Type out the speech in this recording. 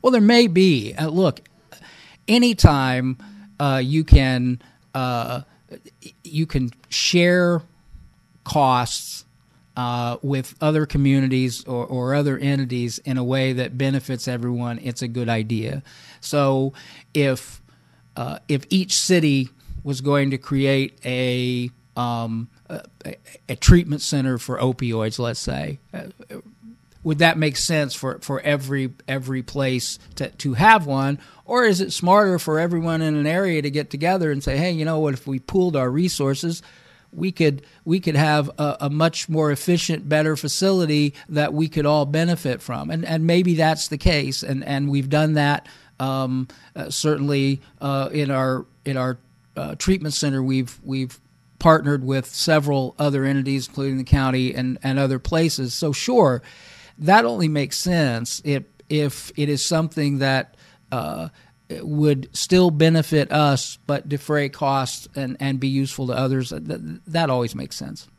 Well, there may be. Look, anytime you can share costs with other communities or other entities in a way that benefits everyone, it's a good idea. So if each city was going to create a treatment center for opioids, let's say, would that make sense for every place to have one? Or is it smarter for everyone in an area to get together and say, hey, you know what, if we pooled our resources, we could have a much more efficient, better facility that we could all benefit from. And maybe that's the case. And we've done that certainly in our treatment center. We've partnered with several other entities, including the county and other places. So sure, that only makes sense if it is something that would still benefit us but defray costs and be useful to others. That always makes sense.